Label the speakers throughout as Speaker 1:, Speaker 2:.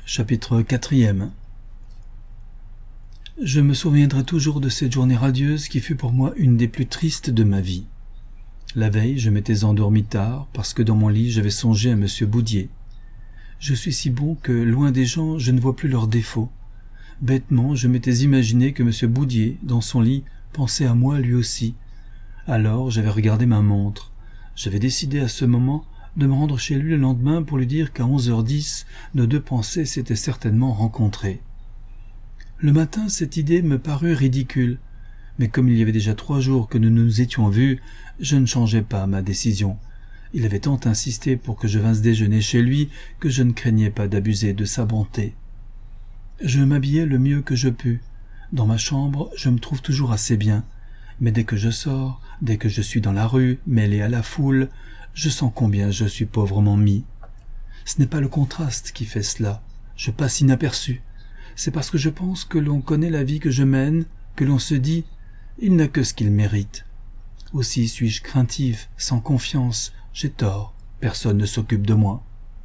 Speaker 1: Chapitre 4. Je me souviendrai toujours de cette journée radieuse qui fut pour moi une des plus tristes de ma vie. La veille, je m'étais endormi tard parce que dans mon lit, j'avais songé à M. Boudier. Je suis si bon que, loin des gens, je ne vois plus leurs défauts. Bêtement, je m'étais imaginé que M. Boudier, dans son lit, pensait à moi lui aussi. Alors, j'avais regardé ma montre. J'avais décidé à ce moment de me rendre chez lui le lendemain pour lui dire qu'à 11h10, nos deux pensées s'étaient certainement rencontrées. Le matin, cette idée me parut ridicule, mais comme il y avait déjà 3 jours que nous nous étions vus, je ne changeai pas ma décision. Il avait tant insisté pour que je vinsse déjeuner chez lui que je ne craignais pas d'abuser de sa bonté. Je m'habillai le mieux que je pus. Dans ma chambre, je me trouve toujours assez bien, mais dès que je sors, dès que je suis dans la rue, mêlé à la foule, je sens combien je suis pauvrement mis. Ce n'est pas le contraste qui fait cela. Je passe inaperçu. C'est parce que je pense que l'on connaît la vie que je mène, que l'on se dit « il n'a que ce qu'il mérite ». Aussi suis-je craintif, sans confiance, j'ai tort, personne ne s'occupe de moi.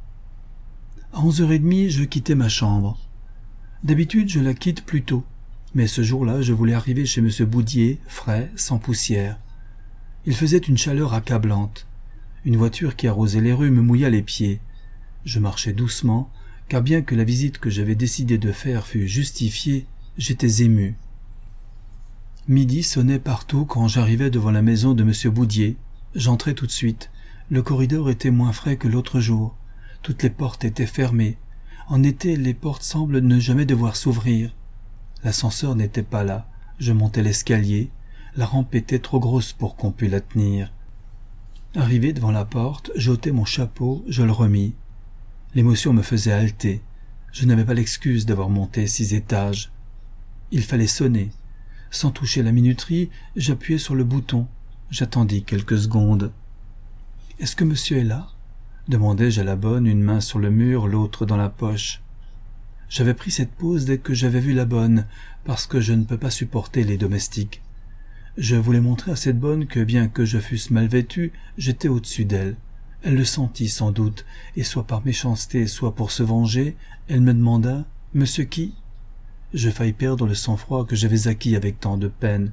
Speaker 1: À 11h30, je quittai ma chambre. D'habitude, je la quitte plus tôt, mais ce jour-là, je voulais arriver chez M. Boudier, frais, sans poussière. Il faisait une chaleur accablante. Une voiture qui arrosait les rues me mouilla les pieds. Je marchais doucement, car bien que la visite que j'avais décidé de faire fût justifiée, j'étais ému. Midi sonnait partout quand j'arrivais devant la maison de M. Boudier. J'entrai tout de suite. Le corridor était moins frais que l'autre jour. Toutes les portes étaient fermées. En été, les portes semblent ne jamais devoir s'ouvrir. L'ascenseur n'était pas là. Je montais l'escalier. La rampe était trop grosse pour qu'on pût la tenir. Arrivé devant la porte, j'ôtai mon chapeau, je le remis. L'émotion me faisait halter. Je n'avais pas l'excuse d'avoir monté 6 étages. Il fallait sonner. Sans toucher la minuterie, j'appuyai sur le bouton. J'attendis quelques secondes. « Est-ce que monsieur est là ?» demandai-je à la bonne, une main sur le mur, l'autre dans la poche. J'avais pris cette pose dès que j'avais vu la bonne, parce que je ne peux pas supporter les domestiques. Je voulais montrer à cette bonne que, bien que je fusse mal vêtu, j'étais au-dessus d'elle. Elle le sentit sans doute, et soit par méchanceté, soit pour se venger, elle me demanda « Monsieur qui ?» Je faillis perdre le sang-froid que j'avais acquis avec tant de peine.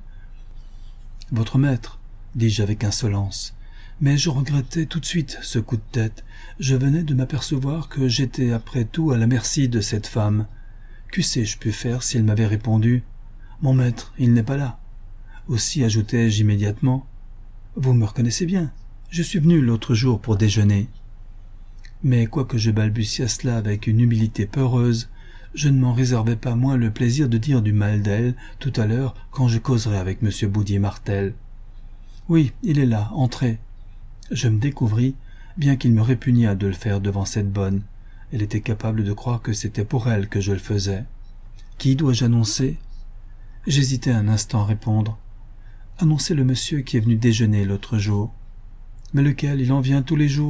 Speaker 1: « Votre maître » dis-je avec insolence. Mais je regrettais tout de suite ce coup de tête. Je venais de m'apercevoir que j'étais après tout à la merci de cette femme. Qu'eusse-je pu faire si elle m'avait répondu « Mon maître, il n'est pas là ?» Aussi ajoutai-je immédiatement « Vous me reconnaissez bien, je suis venu l'autre jour pour déjeuner. » Mais quoique je balbutiais cela avec une humilité peureuse, je ne m'en réservais pas moins le plaisir de dire du mal d'elle tout à l'heure quand je causerai avec M. Boudier-Martel. « Oui, il est là, entrez. » Je me découvris, bien qu'il me répugnât de le faire devant cette bonne. Elle était capable de croire que c'était pour elle que je le faisais. « Qui dois-je annoncer ?» J'hésitai un instant à répondre. « Annoncez le monsieur qui est venu déjeuner l'autre jour. »« Mais lequel? Il en vient tous les jours. »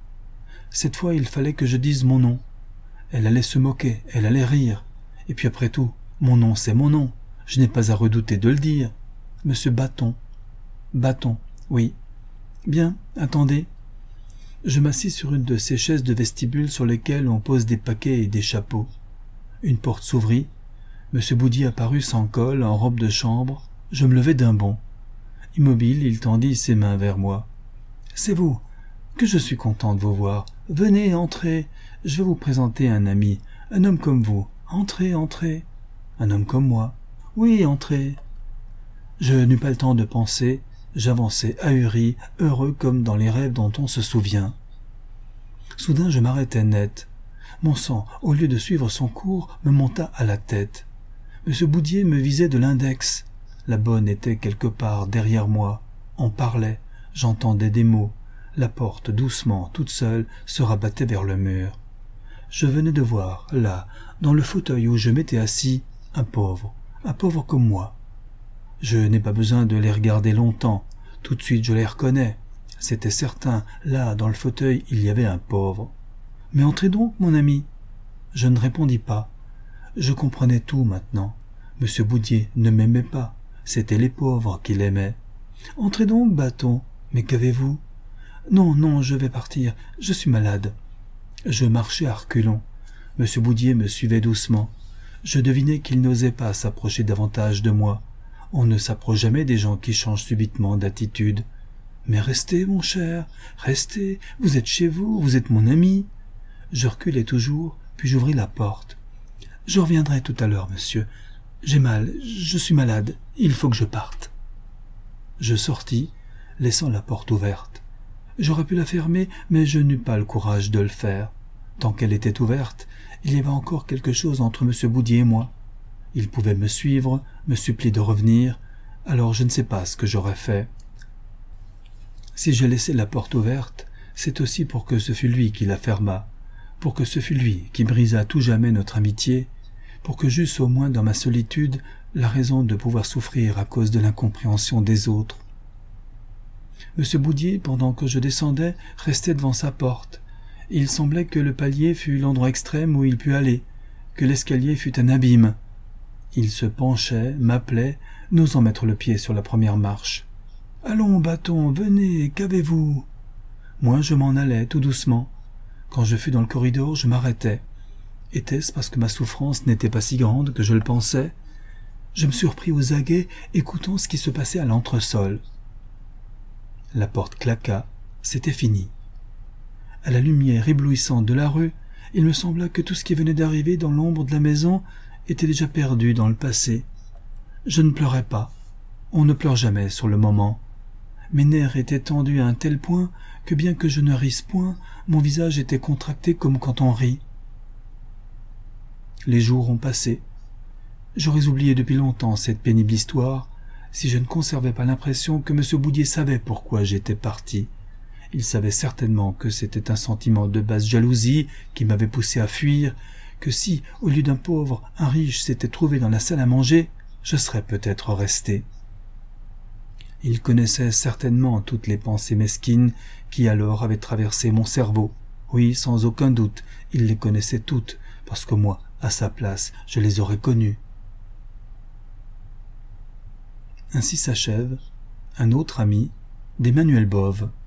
Speaker 1: Cette fois, il fallait que je dise mon nom. Elle allait se moquer, elle allait rire. Et puis après tout, mon nom c'est mon nom. Je n'ai pas à redouter de le dire. Monsieur Bâton. Bâton, oui. Bien, attendez. Je m'assis sur une de ces chaises de vestibule sur lesquelles on pose des paquets et des chapeaux. Une porte s'ouvrit. M. Boudier apparut sans col, en robe de chambre. Je me levai d'un bond. Immobile, il tendit ses mains vers moi. « C'est vous. Que je suis content de vous voir. Venez, entrez. Je vais vous présenter un ami, un homme comme vous. Entrez, entrez. Un homme comme moi. Oui, entrez. » Je n'eus pas le temps de penser. J'avançai ahuri, heureux comme dans les rêves dont on se souvient. Soudain, je m'arrêtai net. Mon sang, au lieu de suivre son cours, me monta à la tête. M. Boudier me visait de l'index. La bonne était quelque part derrière moi. On parlait. J'entendais des mots. La porte, doucement, toute seule, se rabattait vers le mur. Je venais de voir, là, dans le fauteuil où je m'étais assis, un pauvre comme moi. Je n'ai pas besoin de les regarder longtemps. Tout de suite, je les reconnais. C'était certain, là, dans le fauteuil, il y avait un pauvre. « Mais entrez donc, mon ami !» Je ne répondis pas. Je comprenais tout maintenant. M. Boudier ne m'aimait pas. C'étaient les pauvres qui l'aimaient. « Entrez donc, Bâton. Mais qu'avez-vous ?»« Non, non, je vais partir. Je suis malade. » Je marchai à reculons. M. Boudier me suivait doucement. Je devinais qu'il n'osait pas s'approcher davantage de moi. On ne s'approche jamais des gens qui changent subitement d'attitude. « Mais restez, mon cher, restez, vous êtes chez vous, vous êtes mon ami. » Je reculai toujours, puis j'ouvris la porte. « Je reviendrai tout à l'heure, monsieur. J'ai mal, je suis malade, il faut que je parte. » Je sortis, laissant la porte ouverte. J'aurais pu la fermer, mais je n'eus pas le courage de le faire. Tant qu'elle était ouverte, il y avait encore quelque chose entre M. Boudier et moi. Il pouvait me suivre, me supplier de revenir, alors je ne sais pas ce que j'aurais fait. Si j'ai laissé la porte ouverte, c'est aussi pour que ce fût lui qui la fermât, pour que ce fût lui qui brisa à tout jamais notre amitié, pour que j'eusse au moins dans ma solitude la raison de pouvoir souffrir à cause de l'incompréhension des autres. M. Boudier, pendant que je descendais, restait devant sa porte. Il semblait que le palier fût l'endroit extrême où il pût aller, que l'escalier fût un abîme. Il se penchait, m'appelait, n'osant mettre le pied sur la première marche. « Allons, bâton, venez, qu'avez-vous » Moi, je m'en allais, tout doucement. Quand je fus dans le corridor, je m'arrêtai. Était-ce parce que ma souffrance n'était pas si grande que je le pensais? Je me surpris aux aguets, écoutant ce qui se passait à l'entresol. La porte claqua, c'était fini. À la lumière éblouissante de la rue, il me sembla que tout ce qui venait d'arriver dans l'ombre de la maison était déjà perdu dans le passé. Je ne pleurais pas. On ne pleure jamais sur le moment. Mes nerfs étaient tendus à un tel point que bien que je ne risse point, mon visage était contracté comme quand on rit. Les jours ont passé. J'aurais oublié depuis longtemps cette pénible histoire si je ne conservais pas l'impression que M. Boudier savait pourquoi j'étais parti. Il savait certainement que c'était un sentiment de basse jalousie qui m'avait poussé à fuir, que si, au lieu d'un pauvre, un riche s'était trouvé dans la salle à manger, je serais peut-être resté. Il connaissait certainement toutes les pensées mesquines qui alors avaient traversé mon cerveau. Oui, sans aucun doute, il les connaissait toutes, parce que moi, à sa place, je les aurais connues. Ainsi s'achève un autre ami d'Emmanuel Bove.